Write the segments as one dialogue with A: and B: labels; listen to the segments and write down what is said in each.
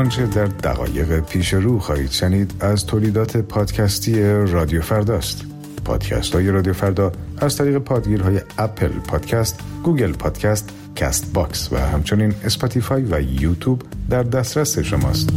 A: آنچه در دقایق پیش رو خواهید شنید از تولیدات پادکستی رادیو فرداست. پادکست های رادیو فردا از طریق پادگیرهای اپل پادکست، گوگل پادکست، کست باکس و همچنین اسپاتیفای و یوتیوب در دسترس شماست.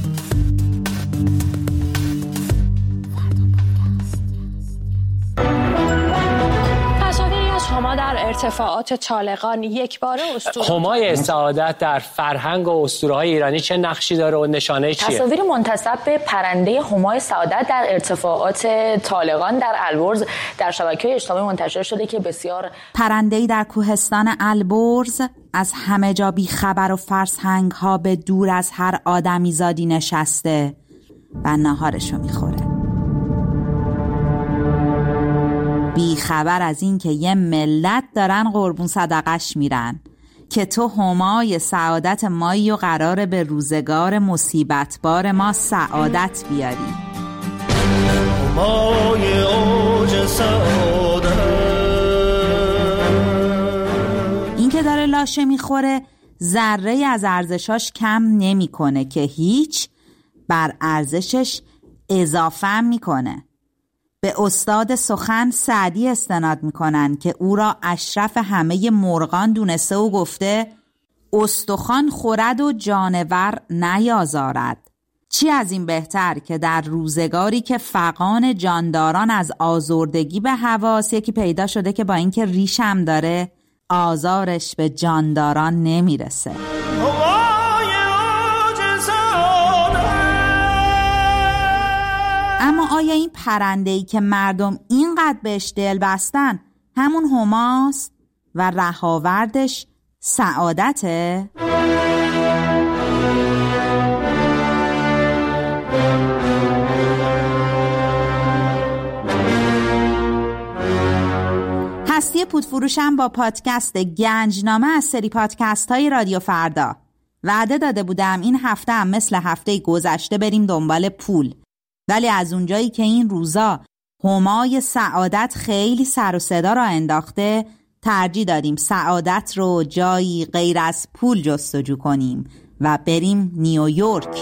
B: ارتفاعات طالقان یک باره اسطوره
C: همای سعادت در فرهنگ و اسطوره‌های ایرانی چه نقشی داره و نشانه چیه؟
D: تصاویر منتسب به پرنده همای سعادت در ارتفاعات طالقان در البرز در شبکه‌های اجتماعی منتشر شده که بسیار
E: پرنده‌ای در کوهستان البرز از همه جا بی خبر و فرسنگ‌ها به دور از هر آدمی زادی نشسته و ناهارشو میخوره، بی خبر از این که یه ملت دارن قربون صدقش میرن که تو همای سعادت مایی و قراره به روزگار مصیبت بار ما سعادت بیاری. همای اوج سعادت این که داره لاشه میخوره ذره از ارزشاش کم نمیکنه که هیچ، بر ارزشش اضافه میکنه. به استاد سخن سعدی استناد میکنن که او را اشرف همه مرغان دونسته و گفته استخوان خورد و جانور نیازارد. چی از این بهتر که در روزگاری که فغان جانداران از آزردگی به حواس یکی پیدا شده که با اینکه ریش هم داره آزارش به جانداران نمیرسه. اما آیا این پرنده‌ای که مردم اینقدر بهش دل بستن همون هماست و رهاوردش سعادته؟ هستی پودفروشم با پادکست گنجنامه از سری پادکست های رادیو فردا. وعده داده بودم این هفته هم مثل هفته گذشته بریم دنبال پول، ولی از اونجایی که این روزا همای سعادت خیلی سر و صدا را انداخته، ترجیح دادیم سعادت رو جایی غیر از پول جستجو کنیم و بریم نیویورک.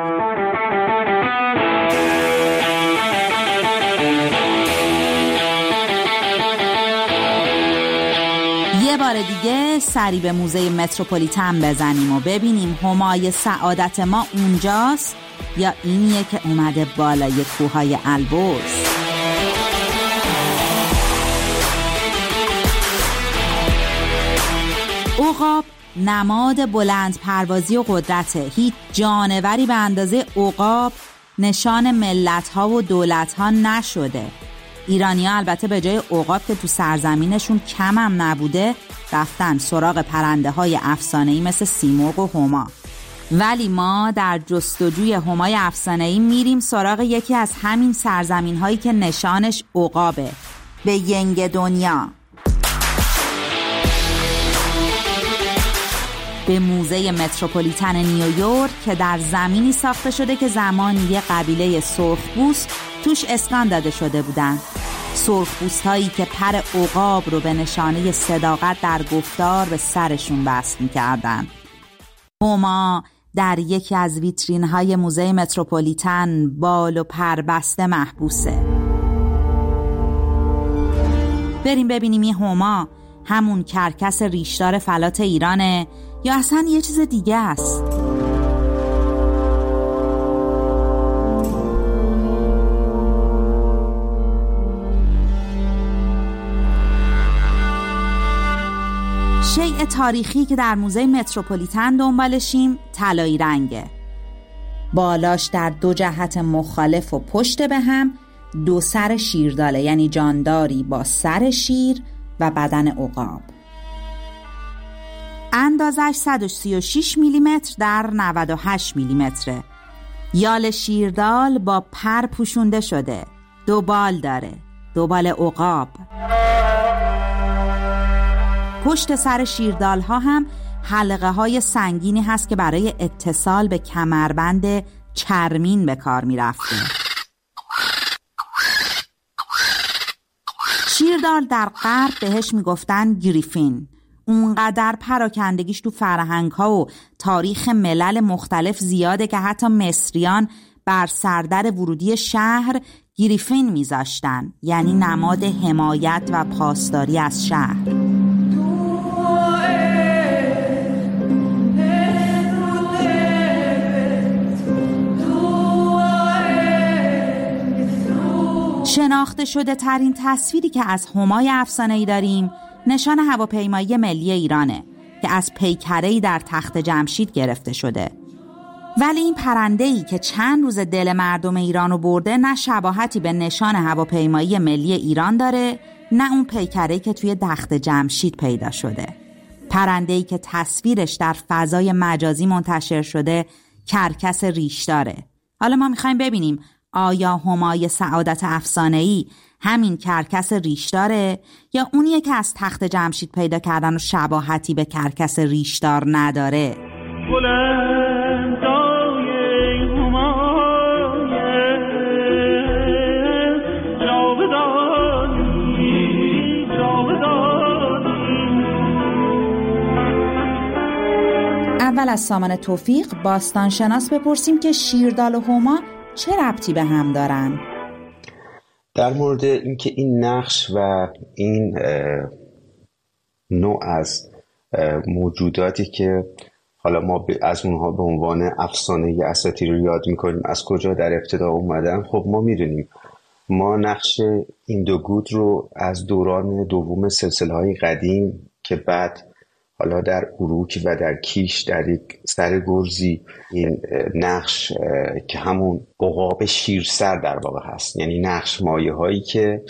E: یه بار دیگه سری به موزه متروپولیتن بزنیم و ببینیم همای سعادت ما اونجاست یا اینیه که اومده بالای کوههای البرز. عقاب نماد بلند پروازی و قدرته. هیچ جانوری به اندازه عقاب نشان ملت‌ها و دولت‌ها نشده. ایرانی‌ها البته به جای عقاب که تو سرزمینشون کم هم نبوده رفتن سراغ پرنده‌های افسانه‌ای مثل سیمرغ و هما. ولی ما در جستجوی همای افسانه‌ای میریم سراغ یکی از همین سرزمین‌هایی که نشانش عقابه، به ینگ دنیا، به موزه متروپولیتن نیویورک که در زمینی ساخته شده که زمانی یه قبیله سرخپوست توش اسکان داده شده بودن. سرخپوست‌هایی که پر عقاب رو به نشانه صداقت در گفتار به سرشون وصل می‌کردن. هما در یکی از ویترین‌های موزه متروپولیتن بال و پر بسته محبوسه. بریم ببینیم این هما همون کرکس ریشدار فلات ایرانه یا اصلا یه چیز دیگه است. شیء تاریخی که در موزه متروپولیتن دنبالشیم طلایی رنگه. بالاش در دو جهت مخالف و پشت به هم دو سر شیر داره، یعنی جانداری با سر شیر و بدن عقاب. اندازش 136 میلیمتر در 98 میلیمتره. یال شیردال با پر پوشونده شده. دو بال داره، دو بال عقاب. پشت سر شیردال ها هم حلقه های سنگینی هست که برای اتصال به کمربند چرمین به کار می رفته. شیردال در غرب بهش می گفتن گریفین. اونقدر پراکندگیش تو فرهنگ‌ها و تاریخ ملل مختلف زیاده که حتی مصریان بر سردر ورودی شهر گریفین میذاشتن، یعنی نماد حمایت و پاسداری از شهر. شناخته شده ترین تصویری که از همای افسانه‌ای داریم نشان هواپیمایی ملی ایرانه که از پیکره‌ای در تخت جمشید گرفته شده. ولی این پرنده‌ای که چند روز دل مردم ایرانو برده نه شباهتی به نشان هواپیمایی ملی ایران داره، نه اون پیکره‌ای که توی تخت جمشید پیدا شده. پرنده‌ای که تصویرش در فضای مجازی منتشر شده کرکس ریشداره. حالا ما می‌خوایم ببینیم آیا همای سعادت افسانه‌ای همین کرکس ریشداره یا اونیه که از تخت جمشید پیدا کردن و شباهتی به کرکس ریشدار نداره؟ اول از سامان توفیق باستانشناس بپرسیم که شیردال و هما چه ربطی به هم دارن؟
F: در مورد اینکه این نقش و این نوع از موجوداتی که حالا ما از اونها به عنوان افسانه اساطیری رو یاد میکنیم از کجا در ابتدا اومدن، خب ما میدونیم. ما نقش این دو گود رو از دوران دوم سلسله‌های قدیم که بعد حالا در اروک و در کیش در یک سرگرزی این نقش که همون عقاب شیرسر در واقع هست، یعنی نقش مایه هایی که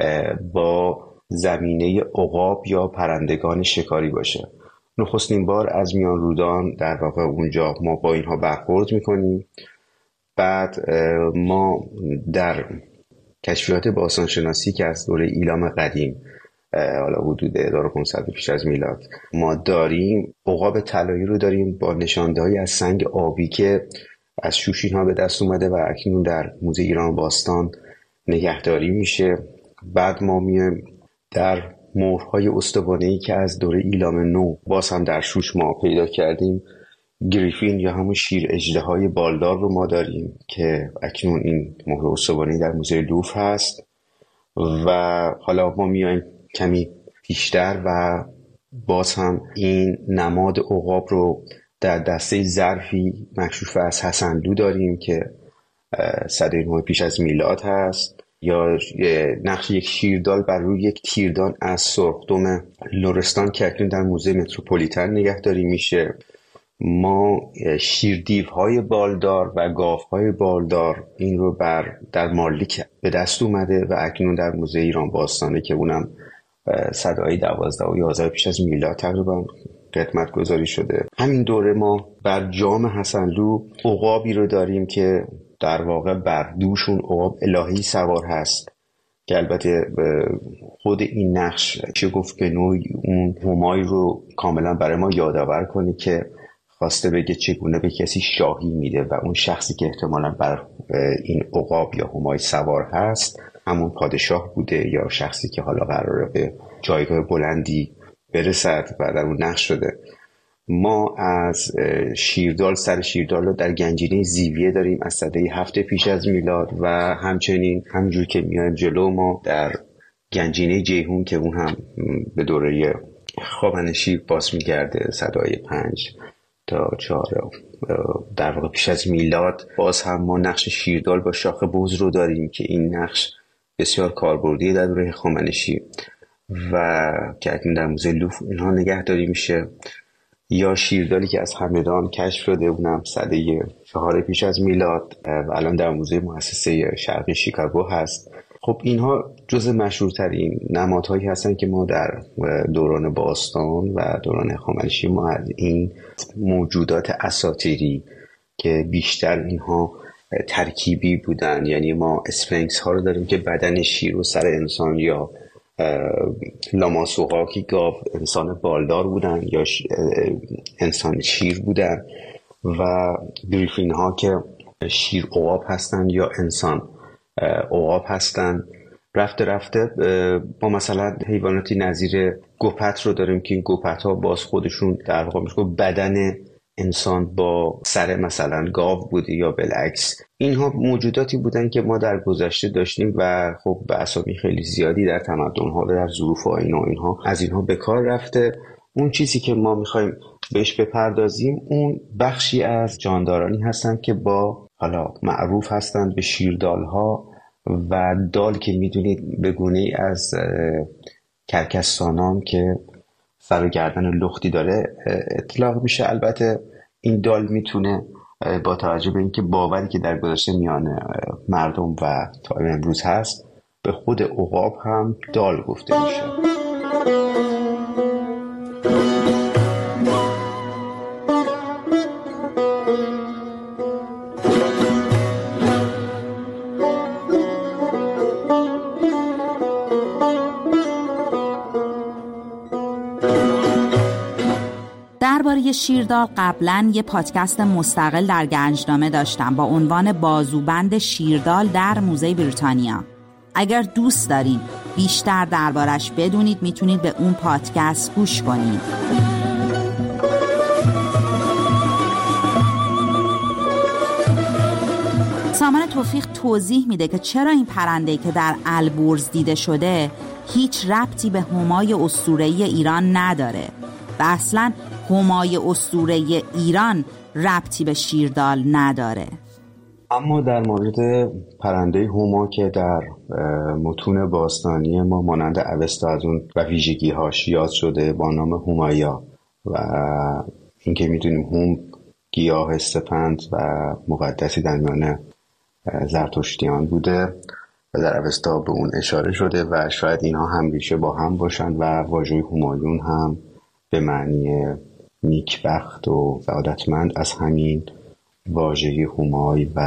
F: با زمینه عقاب یا پرندگان شکاری باشه. نخستین بار از میان رودان در واقع اونجا ما با اینها برخورد میکنیم. بعد ما در کشفیات باستانشناسی که از دوره ایلام قدیم حالا حدود 1500 پیش از میلاد ما داریم، عقاب طلایی رو داریم با نشانده‌ای از سنگ آبی که از شوشین ها به دست اومده و اکنون در موزه ایران باستان نگهداری میشه. بعد ما میایم در مهرهای استوانه‌ای که از دوره ایلام نو باز هم در شوش ما پیدا کردیم، گریفین یا همون شیر اژدهای بالدار رو ما داریم که اکنون این مهر استوانه‌ای در موزه لوفر هست. و حالا ما میایم کمی پیشتر و باز هم این نماد عقاب رو در دسته ظرفی مکشوف از حسن‌لو داریم که 109 پیش از میلاد هست، یا نقش یک شیردال بر روی یک تیردان از سرخدم لرستان که اکنون در موزه متروپولیتن نگهداری میشه. ما شیردیوهای بالدار و گاوهای بالدار این رو در مارلیک به دست اومده و اکنون در موزه ایران باستانه که اونم صدای 12 و 11 پیش از میلاد تقریبا قدمت گذاری شده. همین دوره ما بر جام حسن‌لو عقابی رو داریم که در واقع بر دوشون عقاب الهی سوار هست که البته خود این نقش چه گفت به نوعی اون همایی رو کاملا برای ما یادآور کنه که خواسته بگه چگونه به کسی شاهی میده و اون شخصی که احتمالاً بر این عقاب یا همای سوار هست همون پادشاه بوده یا شخصی که حالا قراره به جایگاه بلندی برسد و در اون نقش شده. ما از شیردال، سر شیردال رو در گنجینه زیویه داریم از سده 7 پیش از میلاد و همچنین همینجور که میایم جلو ما در گنجینه جیهون که اون هم به دوره هخامنشی باز میگرده صدای 5 تا 4 در واقع پیش از میلاد. باز هم ما نقش شیردال با شاخ بز رو داریم که این نقش بسیار کاربردی در دوره هخامنشی و که اکنون در موزه لوفر اینها نگهداری میشه. یا شیردالی که از همدان کشف شده اونم سده 4 پیش از میلاد و الان در موزه مؤسسه شرقی شیکاگو هست. خب اینها جز مشهورترین نمادهایی هستن که ما در دوران باستان و دوران هخامنشی ما از این موجودات اساطیری که بیشتر اینها ترکیبی بودن، یعنی ما اسفنکس ها رو داریم که بدن شیر و سر انسان، یا لاماسوها که گاو انسان بالدار بودن یا انسان شیر بودن، و گریفین ها که شیر عقاب هستن یا انسان عقاب هستن، رفته رفته ما مثلا حیواناتی نظیر گوپت رو داریم که این گوپت ها باز خودشون در واقع میشه بدن انسان با سر مثلا گاو بوده یا بالعکس. اینها موجوداتی بودن که ما در گذشته داشتیم و خب به اسامی خیلی زیادی در تمدن‌ها و در ظروف آیین و اینها از اینها به کار رفته. اون چیزی که ما میخوایم بهش بپردازیم اون بخشی از جاندارانی هستن که با حالا معروف هستند به شیردال‌ها و دال که میدونید به گونه‌ای از کرکسانان که سر و گردن لختی داره اطلاق میشه. البته این دال میتونه با توجه به اینکه باوری که در گذشته میان مردم و تا امروز هست به خود عقاب هم دال گفته میشه.
E: درباره شیردال قبلا یه پادکست مستقل در گنجنامه داشتم با عنوان بازوبند شیردال در موزه بریتانیا. اگر دوست دارین بیشتر دربارش بدونید میتونید به اون پادکست گوش کنید. سامان توفیق توضیح میده که چرا این پرنده‌ای که در البرز دیده شده هیچ ربطی به همای اسطوره‌ای ایران نداره و اصلاً همای اسطوره‌ای ایران ربطی به شیردال نداره.
F: اما در مورد پرنده هما که در متون باستانی ما مانند اوستا از اون و ویژگی‌هاش یاد شده با نام همایا و اینکه میدونیم هم گیاه استپند و مقدسی در میان زرتشتیان بوده و در اوستا به اون اشاره شده و شاید اینها هم ریشه با هم باشن و واژه همایون هم به معنی نیکبخت و سعادتمند از همین واژه همای و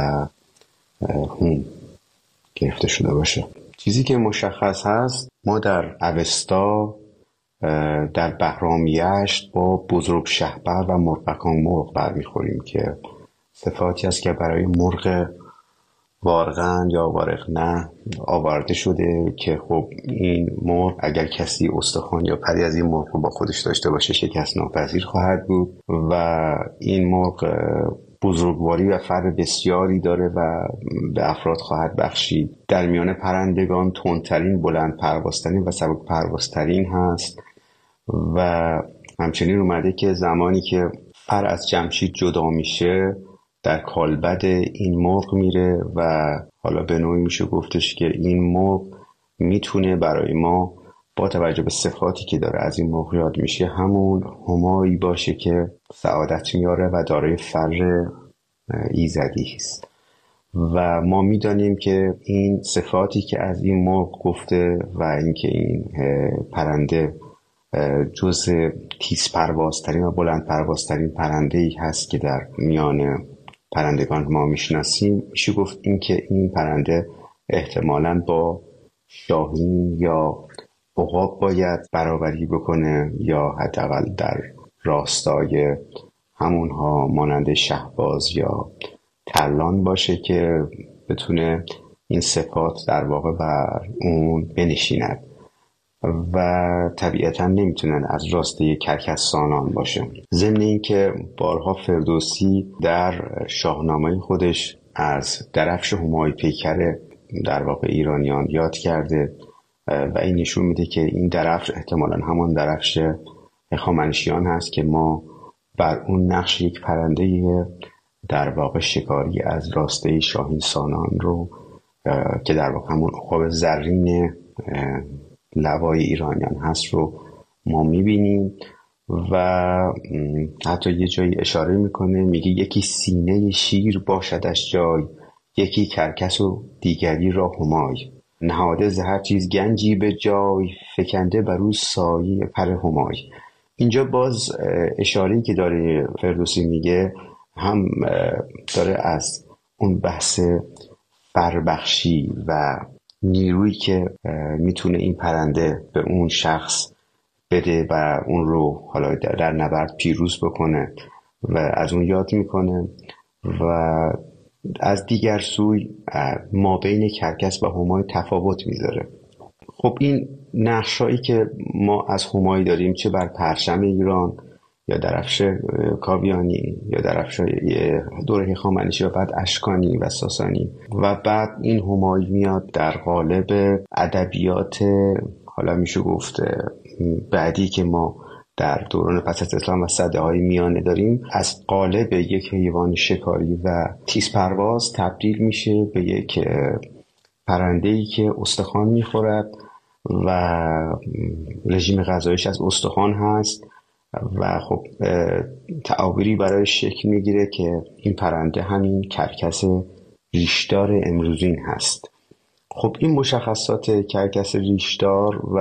F: هم گرفته شده باشه. چیزی که مشخص هست ما در اوستا در بهرامیشت با بزرگ شهپر و مرغکان مرغ برمیخوریم که صفاتی است که برای مرغ وارغن یا وارغنه آورده شده که خب این مرغ اگر کسی استخوان یا پری از این مرغ رو با خودش داشته باشه شکست ناپذیر خواهد بود و این مرغ بزرگواری و فر بسیاری داره و به افراد خواهد بخشید. در میان پرندگان تندترین، بلند پروازترین و سبک پروازترین هست و همچنین اومده که زمانی که فر از جمشید جدا میشه در کالبد این مرغ میره و حالا به نوعی میشه گفتش که این مرغ میتونه برای ما با توجه به صفاتی که داره از این مرغ یاد میشه همون همایی باشه که سعادت میاره و دارای فر ایزدی است و ما میدانیم که این صفاتی که از این مرغ گفته و اینکه این پرنده جز تیز پروازترین و بلند پروازترین پرنده‌ای هست که در میان پرندگان ما میشناسیم، میشه گفت این که این پرنده احتمالاً با شاهین یا عقاب باید برابری بکنه یا حداقل در راستای همونها مانند شهباز یا ترلان باشه که بتونه این صفات در واقع بر اون بنشیند و طبیعتا نمیتونن از راسته کرکسانان باشه. ضمن این که بارها فردوسی در شاهنامه خودش از درفش همای پیکر در واقع ایرانیان یاد کرده و این نشون میده که این درفش احتمالاً همان درفش هخامنشیان هست که ما بر اون نقش یک پرنده در واقع شکاری از راسته شاهین سانان رو که در واقع همون عقاب زرین لوای ایرانیان هست رو ما میبینیم و حتی یه جایی اشاره میکنه میگه یکی سینه شیر باشدش جای، یکی کرکس و دیگری را همای، نهاده ز هر چیز گنجی به جای، فکنده بر او سایه پر همای. اینجا باز اشاره‌ای که داره فردوسی میگه هم داره از اون بحث فربخشی و نیرویی که میتونه این پرنده به اون شخص بده و اون رو حالا در نبرد پیروز بکنه و از اون یاد میکنه و از دیگر سوی ما بین کرکس و همای تفاوت میذاره. خب این نقشایی که ما از همای داریم، چه بر پرچم ایران یا درفش کاویانی یا درفش دوره هخامنشی و بعد اشکانی و ساسانی، و بعد این همای میاد در قالب ادبیات حالا میشه گفت بعدی که ما در دوران پس از اسلام و سده‌های میانه داریم، از قالب یک حیوان شکاری و تیزپرواز تبدیل میشه به یک پرنده‌ای که استخوان میخورد و رژیم غذایش از استخوان هست و خب تعابیری برای شکل میگیره که این پرنده همین کرکس ریشدار امروزین هست. خب این مشخصات کرکس ریشدار و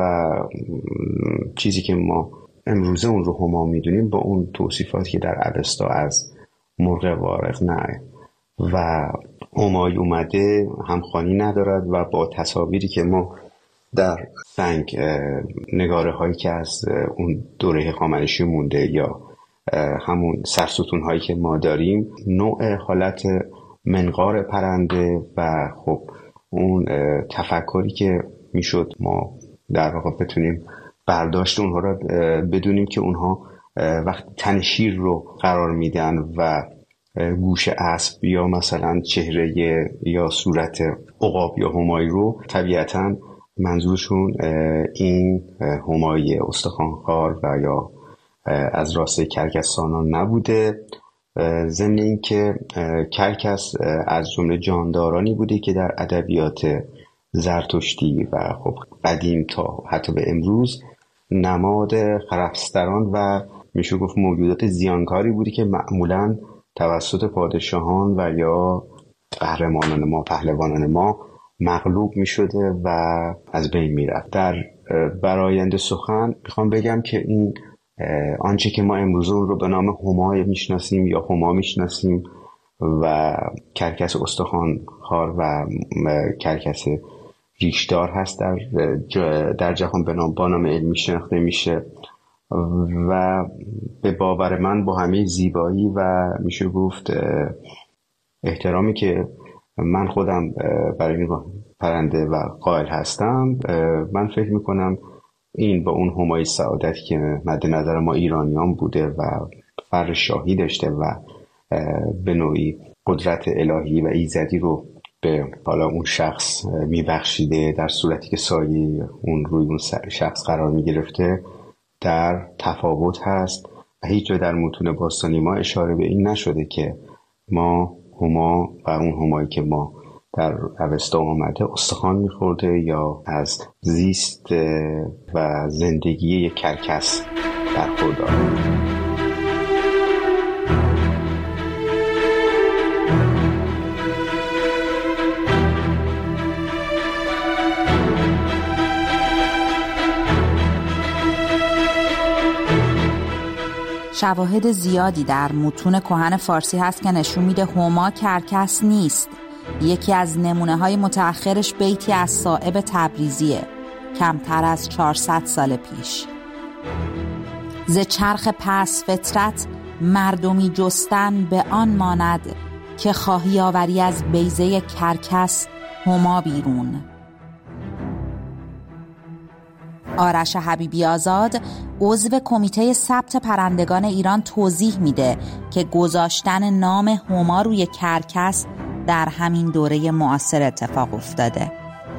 F: چیزی که ما امروزه اون رو هما میدونیم با اون توصیفاتی که در اوستا از مرغ وارق نه و همای اومده همخوانی ندارد و با تصاویری که ما در سنگ نگاره هایی که از اون دوره هخامنشی مونده یا همون سرستون هایی که ما داریم، نوع حالت منقار پرنده و خب اون تفکری که میشد ما در واقع بتونیم برداشت اونها را بدونیم که اونها وقتی تن شیر رو قرار میدن و گوش اسب یا مثلا چهره یا صورت عقاب یا همای رو، طبیعتاً منظورشون این همای استخوانخوار و یا از راسته کرکسانان نبوده. ضمن این که کرکس از جمله جاندارانی بوده که در ادبیات زرتشتی و خب قدیم تا حتی به امروز نماد خرفستران و میشه گفت موجودات زیانکاری بوده که معمولاً توسط پادشاهان و یا قهرمانان ما، پهلوانان ما مغلوب می شده و از بین می رفت. در برآیند سخن میخوام بگم که این آنچه که ما امروز اون رو به نام همای میشناسیم یا هما میشناسیم و کرکس استخوانخوار و کرکس ریشدار هست در جهان با نام علمی شناخته میشه و به باور من با همه زیبایی و میشه گفت احترامی که من خودم برای این پرنده و قائل هستم، من فکر میکنم این با اون همای سعادتی که مد نظر ما ایرانیان بوده و فر شاهی داشته و به نوعی قدرت الهی و ایزدی رو به حالا اون شخص میبخشیده در صورتی که سایه اون روی اون شخص قرار میگرفته، در تفاوت هست و هیچ جا در متون باستانی ما اشاره به این نشده که ما هما و اون همایی که ما در اوستا آمده استخوان میخورده یا از زیست و زندگی یک کرکس برخوردار.
E: شواهد زیادی در متون کهن فارسی هست که نشون میده هما کرکس نیست. یکی از نمونه‌های متأخرش بیتی از صائب تبریزیه، کمتر از 400 سال پیش. ز چرخ پس فطرت مردمی جستن به آن ماند، که خواهی آوری از بیضه کرکس هما بیرون. آرش حبیبی آزاد عضو کمیته ثبت پرندگان ایران توضیح میده که گذاشتن نام هما روی کرکس در همین دوره معاصر اتفاق افتاده.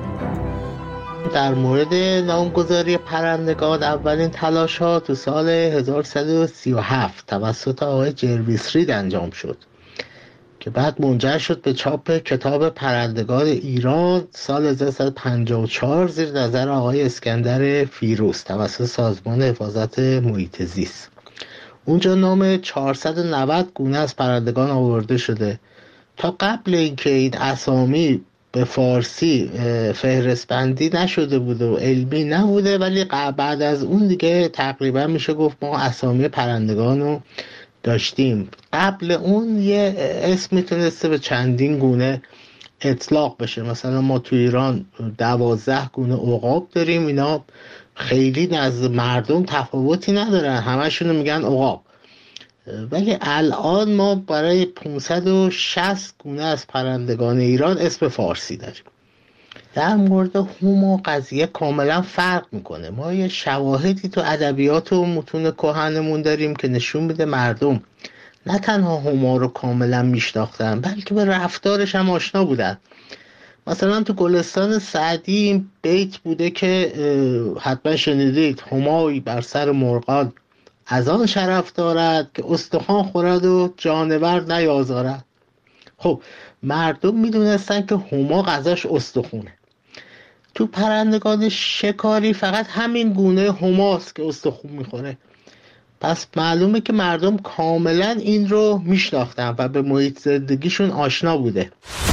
G: در مورد نامگذاری پرندگان اولین تلاش‌ها تو سال 1137 توسط آقای جرویس رید انجام شد که بعد منجر شد به چاپ کتاب پرندگان ایران سال 1354 زیر نظر آقای اسکندر فیروز توسط سازمان حفاظت محیط زیست. اونجا نام 490 گونه از پرندگان آورده شده. تا قبل اینکه این اسامی به فارسی فهرست بندی نشده بوده و علمی نبوده، ولی بعد از اون دیگه تقریبا میشه گفت ما اسامی پرندگان رو داشتیم. قبل اون یه اسم میتونسته به چندین گونه اطلاق بشه. مثلا ما تو ایران 12 گونه عقاب داریم، اینا خیلی نزد مردم تفاوتی ندارن، همشونو میگن عقاب. ولی الان ما برای 560 گونه از پرندگان ایران اسم فارسی داریم. در مورد هما قضیه کاملا فرق میکنه. ما یه شواهدی تو ادبیات و متون کهنمون داریم که نشون میده مردم نه تنها هما رو کاملا میشناختن بلکه به رفتارش هم آشنا بودن. مثلا تو گلستان سعدی این بیت بوده که حتما شنیدید: همایی بر سر مرغان از آن شرف دارد که استخوان خورد و جانور نیازارد. خب مردم میدونستن که هما غذاش استخونه. تو پرندگان شکاری فقط همین گونه هماست که استخون میخوره. پس معلومه که مردم کاملا این رو میشناختن و به محیط زندگیشون آشنا بوده.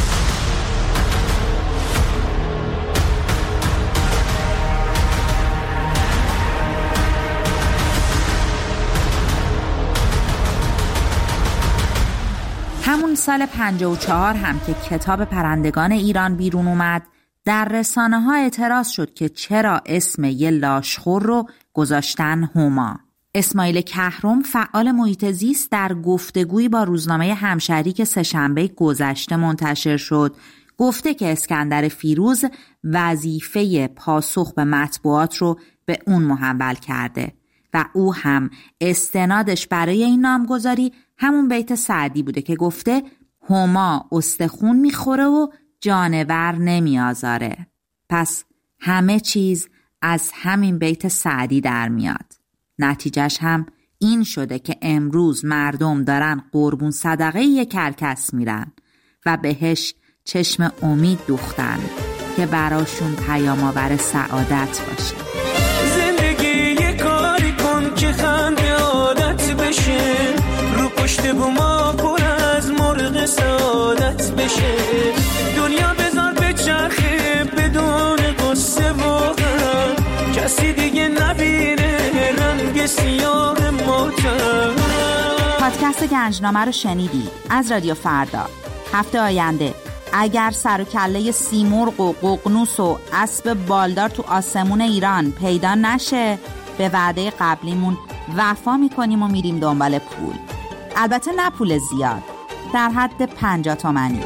E: همون سال 54 هم که کتاب پرندگان ایران بیرون اومد، در رسانه ها اعتراض شد که چرا اسم یه لاشخور رو گذاشتن هما. اسماعیل کهرم فعال محیط زیست در گفتگویی با روزنامه همشهری که سه‌شنبه گذشته منتشر شد گفته که اسکندر فیروز وظیفه پاسخ به مطبوعات رو به اون محول کرده و او هم استنادش برای این نامگذاری همون بیت سعدی بوده که گفته هما استخون میخوره و جانور نمیآزاره. پس همه چیز از همین بیت سعدی در میاد. نتیجهش هم این شده که امروز مردم دارن قربون صدقه یک کرکس میرن و بهش چشم امید دوختن که براشون پیام‌آور سعادت باشه.
H: زندگی یه کاری کن که خنده عادت بشه، رو پشت بوما پر از مرغ سعادت بشه، دنیا بذار به چرخه بدون قصه و غم، کسی دیگه نبینه رنگ سیاه موتم.
E: پادکست گنجنامه رو شنیدید از رادیو فردا. هفته آینده اگر سر و کله سیمرغ و ققنوس و اسب بالدار تو آسمون ایران پیدا نشه، به وعده قبلیمون وفا میکنیم و میریم دنبال پول. البته نه پول زیاد، در حد 50 تومانی.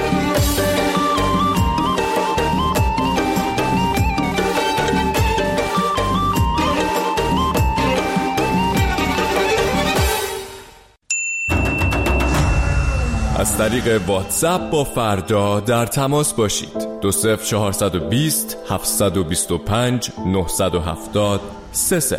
I: از طریق واتساپ با فردا در تماس باشید. 20420 725 970 30.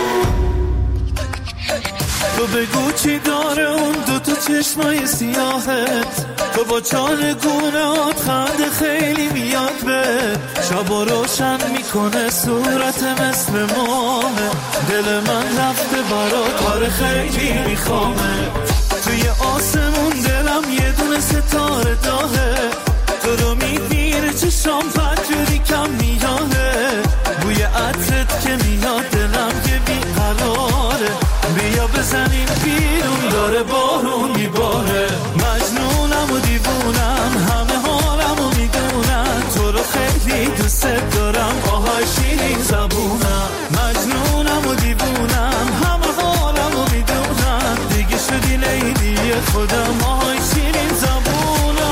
H: تو بگو چی داره اون دوتا چشمای سیاهت، تو با چارگونهات خنده خیلی میاد به شبا روشن میکنه صورت مثل ماه، دل من رفته برات کار خیلی میخوامه، توی آسمون دلم یه دونه ستاره داغه، تو رو میبینه چشام بدجوری کم میاده، بوی عطرت که میاد دلم که بیقراره، بیا بزنیم بیرون داره بارون میباره، مجنونم و دیوونم همه حالم و میدونم، تو رو خیلی دوست دارم آهای شیرین زبونم، مجنونم و دیوونم همه حالم و میدونم، دیگه شدی لیلی خودم آهای شیرین زبونم.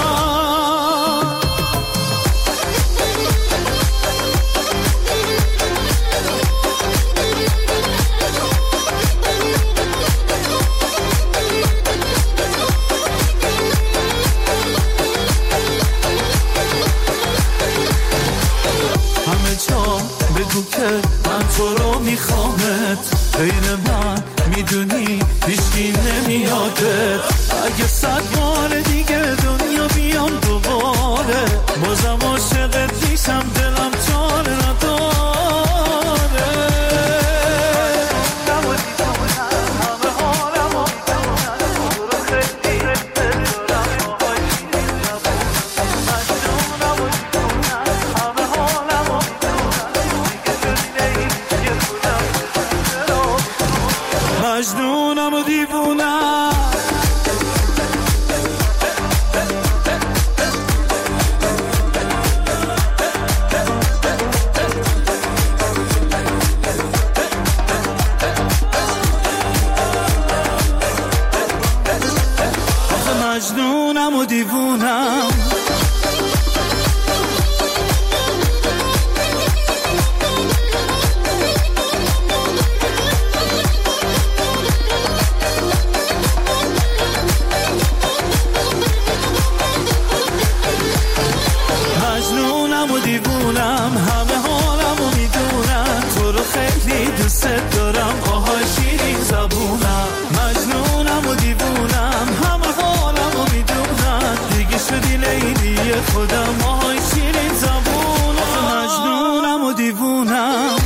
H: بگو که من تو رو میخوامت، بین من میدونی هیچکی نمیادت، اگه 100 بار دیگه دنیا بیام دوباره بازم عاشقت میشم، دلم چاره نداره. مجنونم و دیوونم. مجنونم و دیوونم، همه حالمو میدونم، تو رو خیلی دوست دارم، آهای شیرین زبونم. مجنونم و دیوونم، همه حالمو میدونم، دیگه شدی لیلی خودم، آهای شیرین زبونم. مجنونم و دیوونم.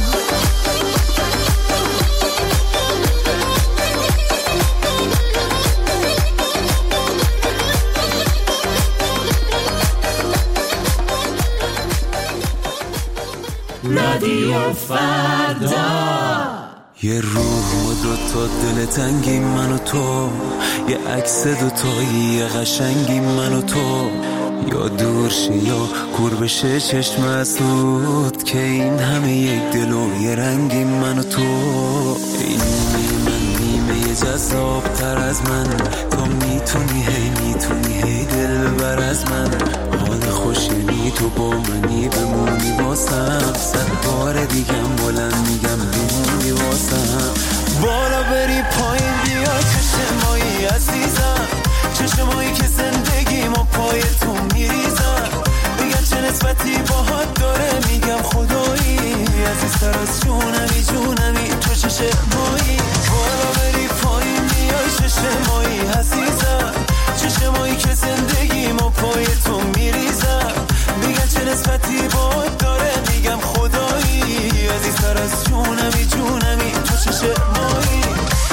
J: رادیو فردا. یه روح و دوتا دل تنگی من و تو، یه عکس دوتایی یه قشنگی من و تو، یا دور شه یا کور بشه چشم اسود، که این همه یک دل و یه رنگی من و تو. این نیمه یه جذاب تر از من، تو میتونی هی دل ببر از من، حال خوشی تو با منی بمونی واسم، 100 بار دیگم بلند میگم بمونی واسم. بالا بری پایین بیا چشمایی عزیزم، چشمایی که زندگیم و پای تو میریزم، بگم چه نسبتی باهات داره، میگم خدایی عزیزتر از جونمی تو چشمایی. بالا بری پایین بیا چشمایی عزیزم، چشمایی که زندگیم و پای تو میریزم، میگم چه نسبتی باهات داره، میگم خدایی عزیزتر از جونمی تو چشمایی.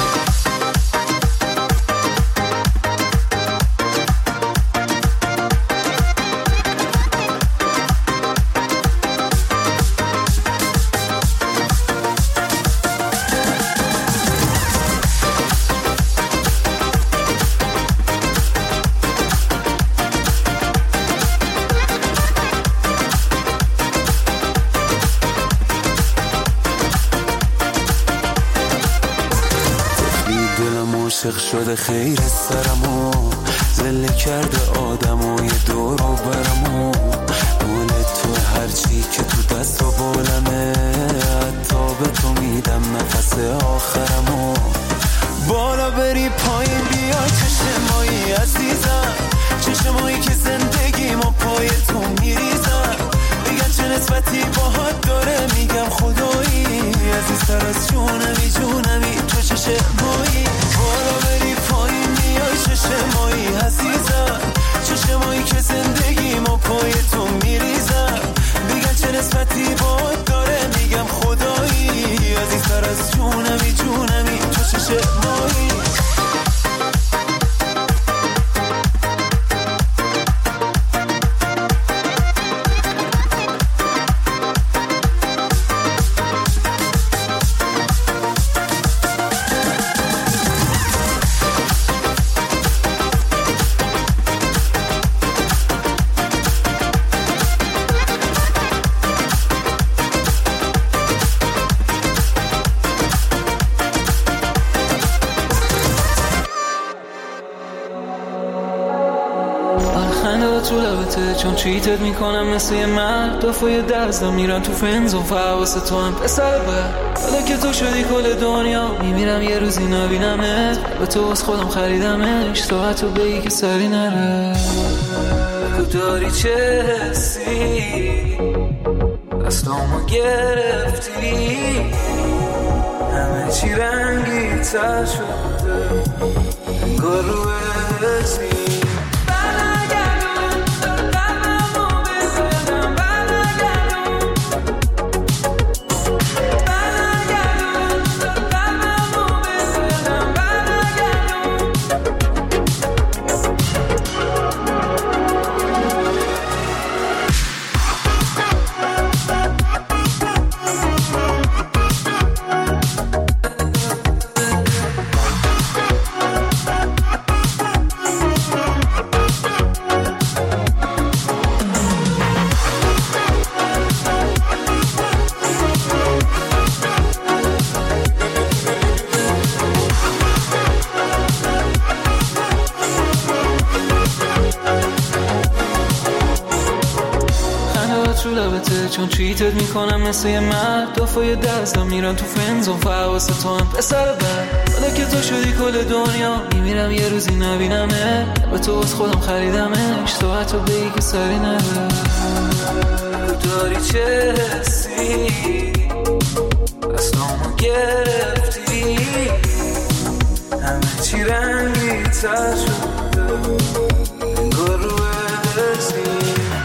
J: عاشق شده خیر سرمو، زله کرده آدمو یه دور و برمو، مال تو هرچی که تو دست و بالمه، حتی به تو میدم نفس آخرمو. بالا بری پایین بیا چشمایی عزیزم، چشمایی که زندگیم و پای تو میریزم، بگم چه نسبتی باهات داره، میگم خدایی عزیزتر از جونمی تو چشمایی. بالا بری پایین میای چشمایی عزیزم، چشمایی که زندگیم و پای تو میریزم، بگم چه نسبتی باهات داره، میگم خدایی عزیزتر از جونمی تو چشمایی. چون چیتت میکنم مثل یه مرد، دفعه دستم میرن تو فنزون فواسه تو هم پسر بر، حالا که تو شدی کل دنیا میمیرم یه روزی نبینمت، به تو از خودم خریدمش تو حتی بگی که سری نره. بگو داری چه حسی دستامو گرفتی، همه چی رنگی تر شده انگار رو ازی. چون چیتت میکنم مثل یه مرد، دفعه دستم میرن تو فنزون فواسه تو هم پسر بر، حالا که تو شدی کل دنیا میمیرم یه روزی نبینمه، به تو از خودم خریدمش تو حتی بگی که سری نره. داری چه حسی دستامو گرفتی همه چی رنگی تر شده انگار رو برسی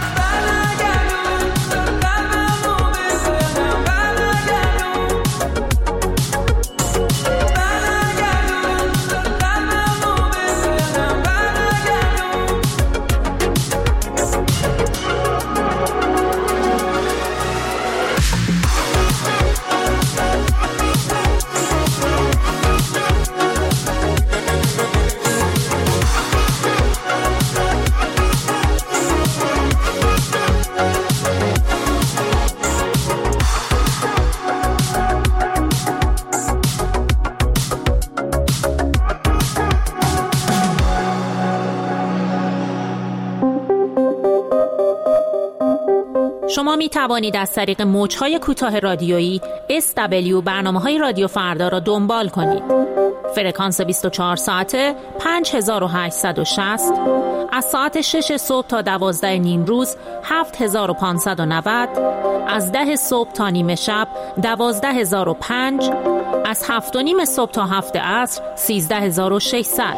K: شما می توانید از طریق موج‌های کوتاه رادیویی SW برنامه‌های رادیو فردا را دنبال کنید. فرکانس 24 ساعته 5860، از ساعت 6 صبح تا 12 نیم روز 7590، از 10 صبح تا نیمه شب 12005، از 7 و نیم صبح تا 7 عصر 13600.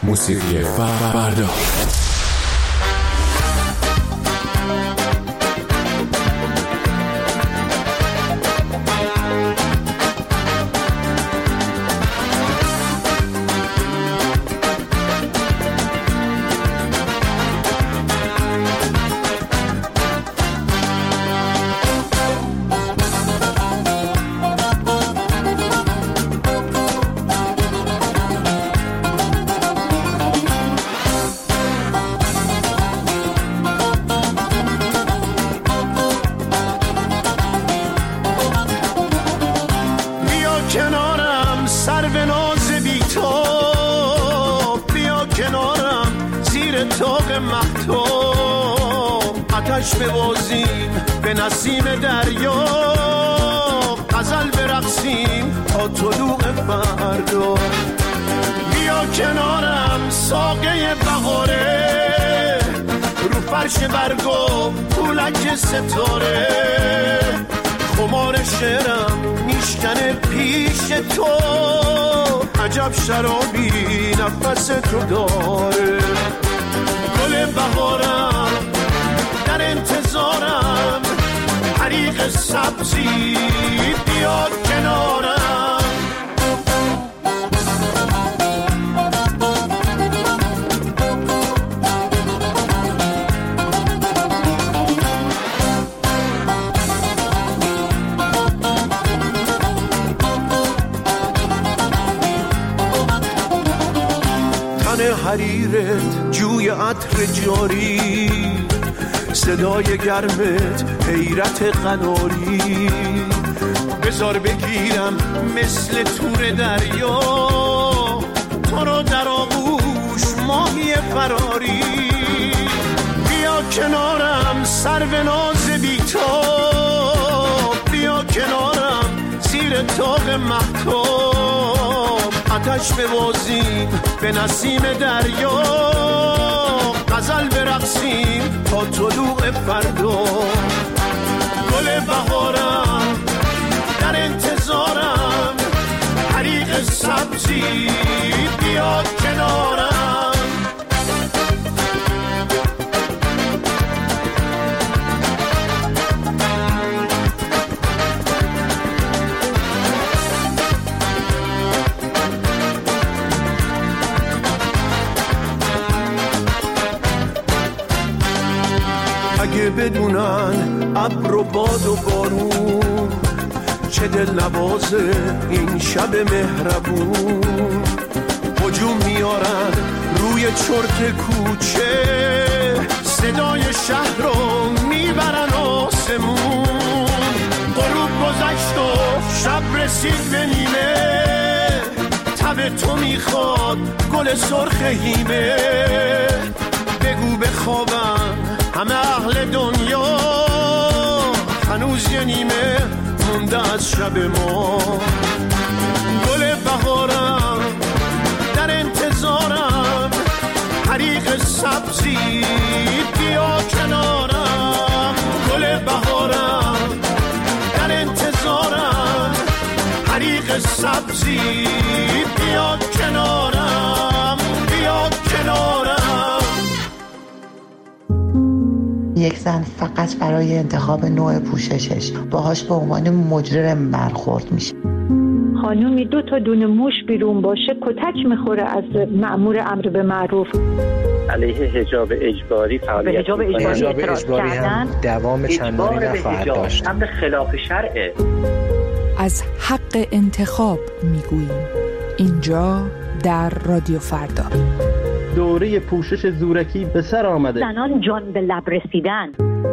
I: موسیقی فردا.
L: ببازیم به نسیم دریا، غزل برقصیم تا طلوع فردا. بیا کنارم ساقه بهاره، رو فرش برگو پولک ستاره. خمار شعرم میشکنه پیش تو، عجب شرابی نفس تو داره. گل بهارم در انتظارم، حریق سبزی بیاد کنارم. تن حریرت جوی عطر جاری، صدای گرمت حیرت قناری. بذار بگیرم مثل تور دریا، تو رو در آغوش ماهی فراری. بیا کنارم سرو ناز بی‌تاب، بیا کنارم زیر طاق مهتاب. آتش ببازیم به نسیم دریا، غزل برقصیم تا طلوع فردا. گل بهارم در انتظارم، حریق سبزی بیاد کنارم. اگه بدونن ابر و باد و بارون، چه دل نوازه این شب مهربون. هجوم میارن روی چرت کوچه، صدای شهر رو میبرن آسمون. غروب گذشت و شب رسید به نیمه، تب تو میخواد گل سرخ هیمه. بگو بخوابن همه اهل دنیا، هنوز یه نیمه مونده از شب ما. گل بهارم در انتظارم، حریق سبزی بیا کنارم. گل بهارم در انتظارم، حریق سبزی بیا کنارم، بیا کنارم.
M: یک زن فقط برای انتخاب نوع پوششش باهاش به عنوان مجرم برخورد میشه.
N: خانومی 2 تا دونه موش بیرون باشه کتک میخوره از مأمور امر به معروف.
O: علیه حجاب اجباری فعالیت
C: حجاب اجباری هم دوام چندانی نخواهد داشت.
O: امر خلاف شرعه.
P: از حق انتخاب میگوییم اینجا در رادیو فردا.
Q: دوره پوشش زورکی به سر آمده.
N: زنان جان به لب رسیدن.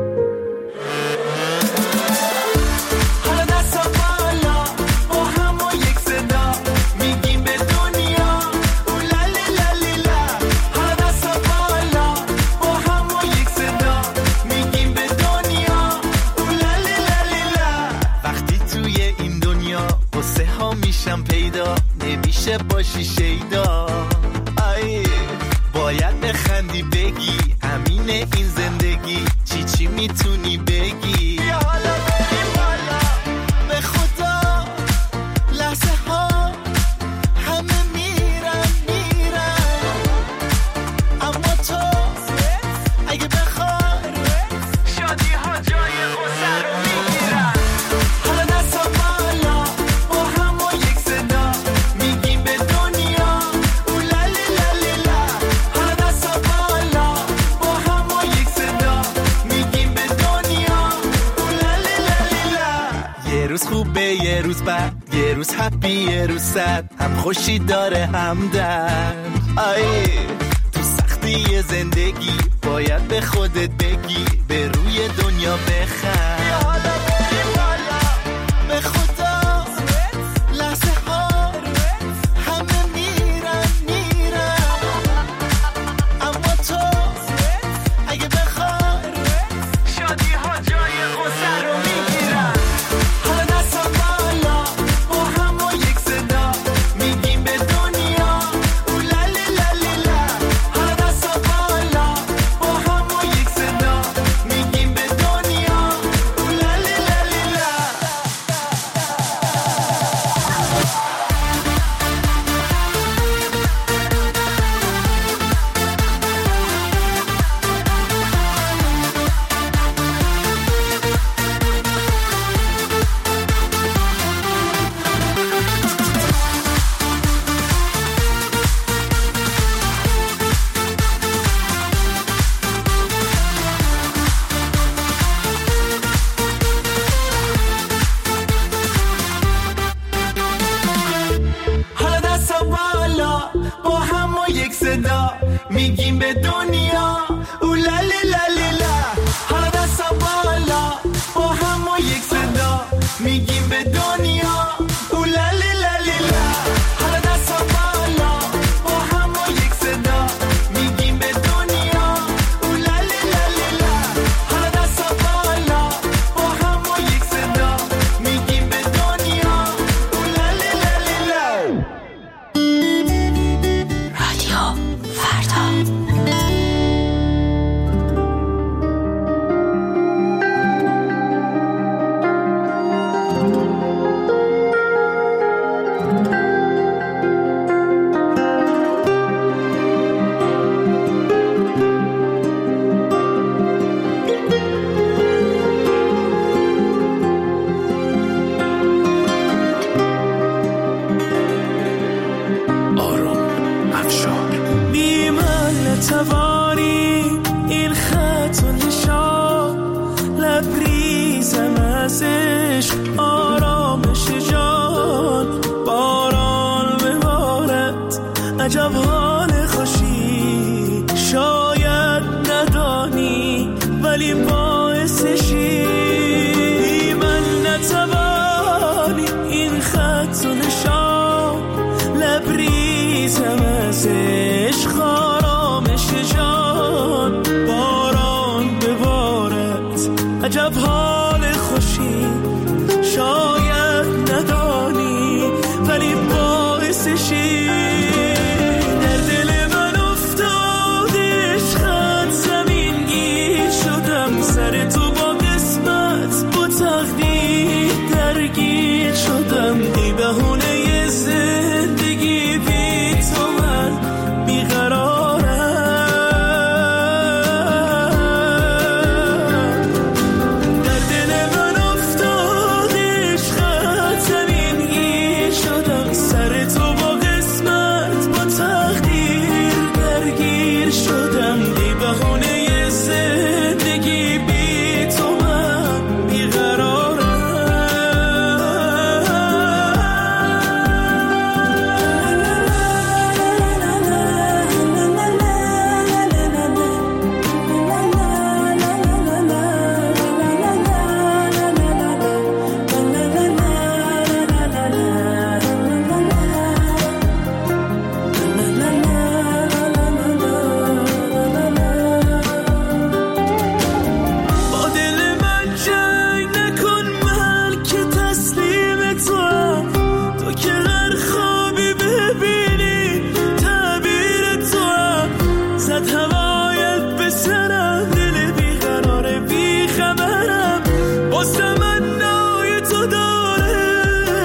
R: وقتی توی این دنیا قصه ها میشم پیدا، نمیشه باشی شیدا. باید بخندی بگی امین این زندگی، چی میتونی بگی. بیا حالا بریم بالا، به خدا لحظه ها همه میرن. یه روز هپی یه روز سد، هم خوشی داره هم درد. آی تو سختی زندگی باید به خودت بگی به روی دنیا بخند. به خدا لحظه ها همه میرن اما تو اگه بخوای شادی ها جای غصه رو میگیرن. حالا دستا بالا با هم و یک صدا میگیم به دنیا اولالی لالی لا. حالا دستا بالا با هم و یک صدا میگیم به دنیا اولالی لالی لا. حالا دستا بالا با هم و یک صدا میگیم به دنیا اولالی لالی لا. حالا دستا بالا با هم و یک صدا میگیم به دنیا اولالی لالی لا. حالا دستا بالا با هم و یک صدا میگیم به دنیا اولالی لالی لا. حالا دستا بالا با هم و یک صدا میگیم به دنیا اولالی لالی لا.
K: رادیو فردا.
H: بی من نتوانی این خط و نشان، لبریزم از عشق آرامش جان. باران ببارد عجب حال خوشی، شاید ندانی ولی باعثشی. بی من نتوانی این خط و نشان، لبریزم از عشق آرامش جان. باران ببارد عجب حال خوشی، شاید ندانی ولی باعثشی. در دل من افتاد عشقت زمین گیر شدم، سر تو با قسمت با تقدیر درگیر شدم. بی بهونه زندگی بی تو من بیقرارم. در دل من افتاد عشقت زمین گیر شدم، سر تو با قسمت با تقدیر درگیر شدم. بی بهونه زندگی بی تو من بیقرارم. با دل من جنگ نکن، من که تسلیم توام. تو که هر خوابی ببینی تعبیر توام. زد هوایت به سرم، دل بیقرار بیخبرم. باز تمنای تو داره،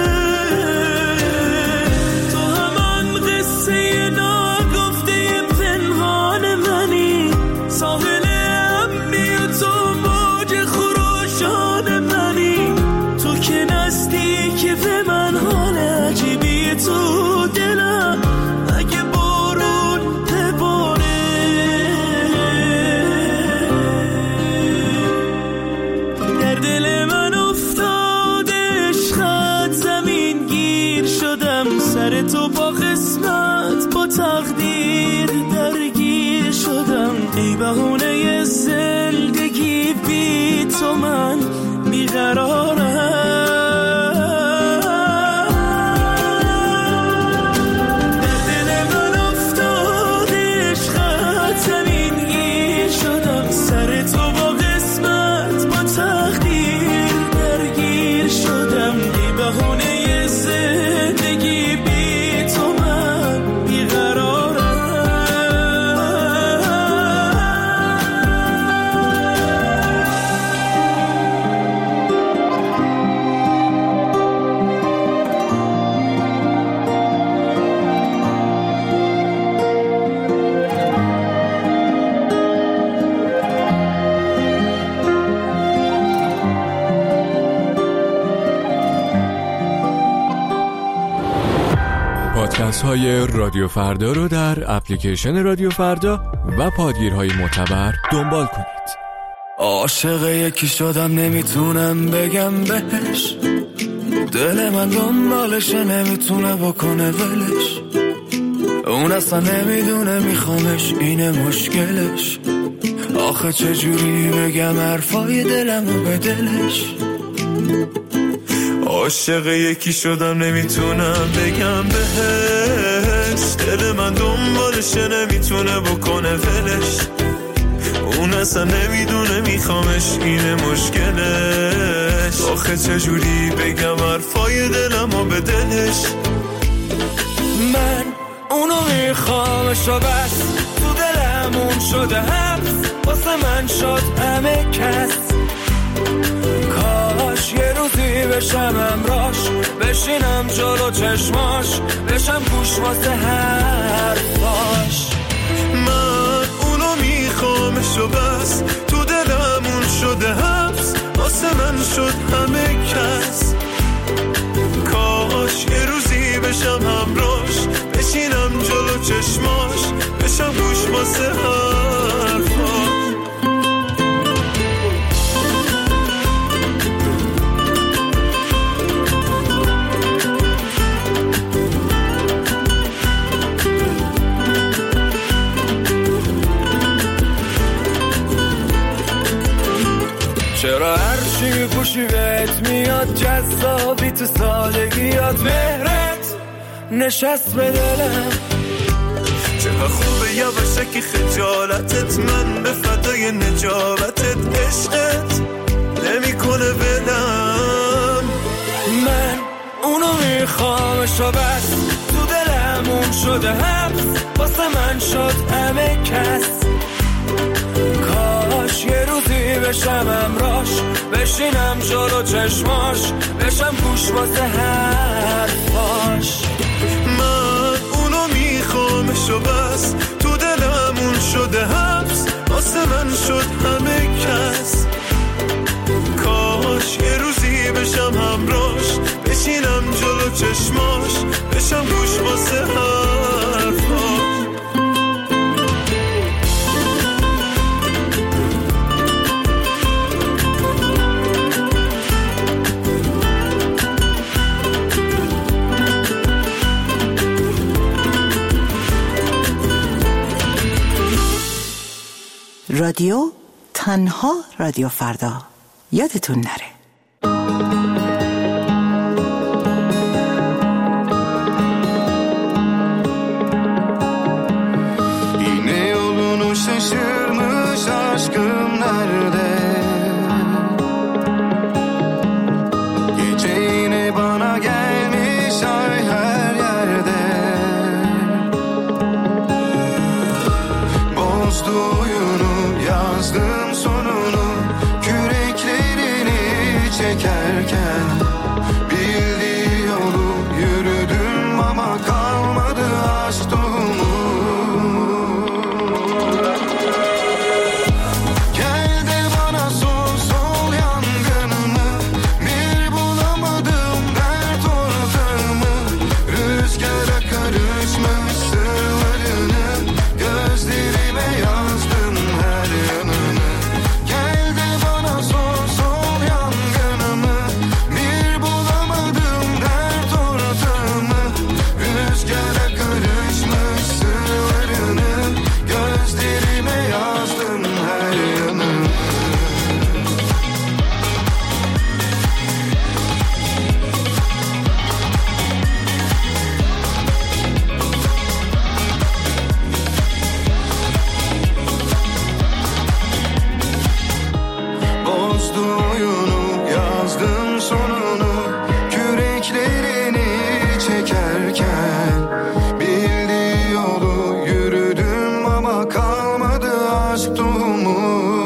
H: تو همان قصه ناگفته پنهان منی. ساحل امنی و تو موج خروشان منی. تو که نزدیکی به من، حال عجیبی تو دلم. اگه بارون بباره در دل من افتاد عشقت زمین گیر سر تو با قسمت با تقدیر درگیر شدم، ای بهونه زندگی بی تو من بیقرارم.
I: پادکست های رادیو فردا رو در اپلیکیشن رادیو فردا و پادگیرهای معتبر دنبال کنید.
H: عاشق یکی شدم نمیتونم بگم بهش، دل من دنبالشه نمیتونه بکنه ولش، اون اصلا نمیدونه میخوامش اینه مشکلش، آخه چجوری بگم حرفای دلمو به دلش. عاشق یکی شدم نمیتونم بگم بهش، دل من دنبالشه نمیتونه بکنه ولش، اون اصلا نمیدونه میخوامش اینه مشکلش، آخه چجوری بگم حرفای دلمو به دلش. من اونو میخوامش و بس، تو دلمون شده حبس، واسه من شد همه کس، کاش یه روزی بشم امراش، بشینم جلو چشماش، بشم گوش واسه حرفاش. من اونو میخوامش و بس، تو دلمون شده حبس، واسه من شد همه کس، کاش یه روزی بشم همراش، بشینم جلو چشماش، بشم گوش واسه حرفاش. چرا هرچی میپوشی بهت میاد جذابی، تو سادگیات مهرت نشست به دلم، چقدر خوبه یواشکی خجالتت، من به فدای نجابتت، عشقت نمیکنه بدم. من اونو میخوامش و بس، تو دلمون شده حبس، واسه من شد همه کس، کاش یه روزی بشم امراش، بشینم جلو چشماش، بشم گوش واسه حرفاش. من اونو میخوامش و بس، تو دلمون شده حبس، واسه من شد همه کس، کاش یه روزی بشم همراش، بشینم جلو چشماش، بشم گوش واسه حرفاش.
M: رادیو تنها رادیو فردا، یادتون نره.
H: Yine yolunu şaşırmış aşkım nerede? Gece yine bana gelmiş ay her yerde. Bozdu oyunu, yazdım sonunu, küreklerini
S: giderken. Bildiği yolu yürüdüm ama kalmadı aşk tohumu.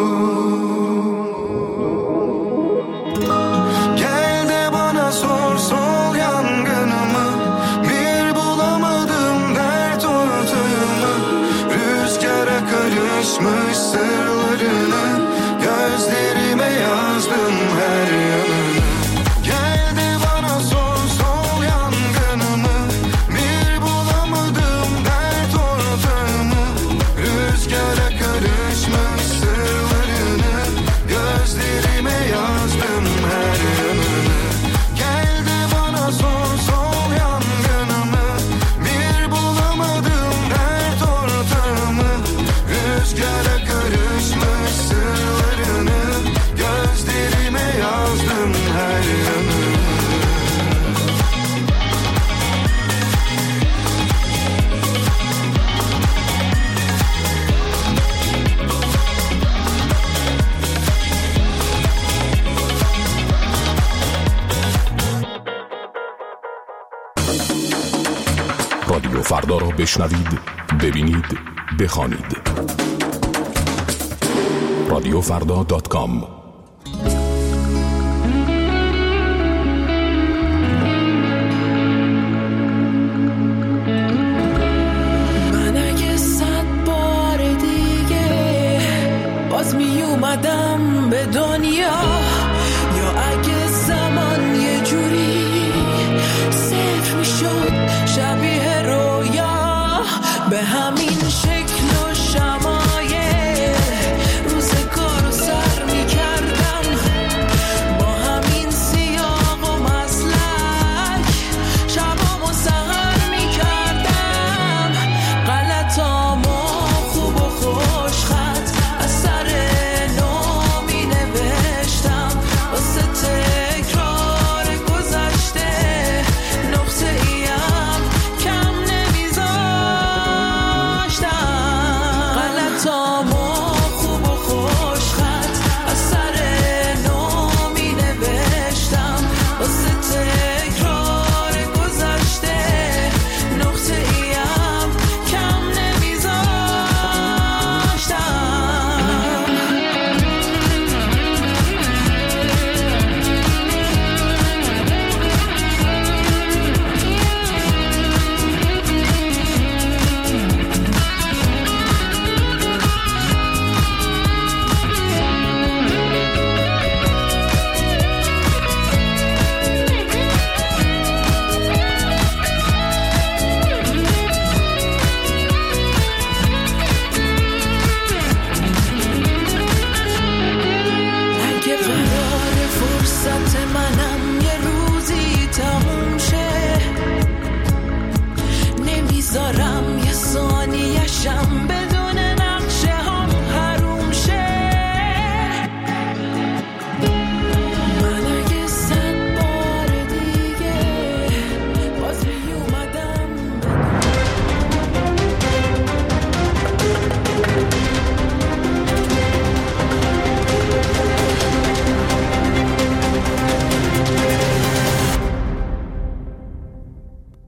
S: Gel de bana sor sol yangınımı, bir bulamadım dert ortağımı. Rüzgara karışmış sırlarını gözlerime yazdım her yanını. Gel de bana sor sol yangınımı, bir bulamadım dert ortağımı. Rüzgara karışmış sırlarını gözlerime yazdım her yanını. Gel de bana sor sol yangınımı, bir bulamadım dert ortağımı. Rüzgara karışmış sırlarını gözlerime yazdım her yanını.
T: رادیو فردا را بشنوید، ببینید، بخوانید. رادیوفردا.com.
U: من اگه 100 بار دیگه باز می اومدم به دنیا، یا اگه زمان یه جوری صفر می شد شب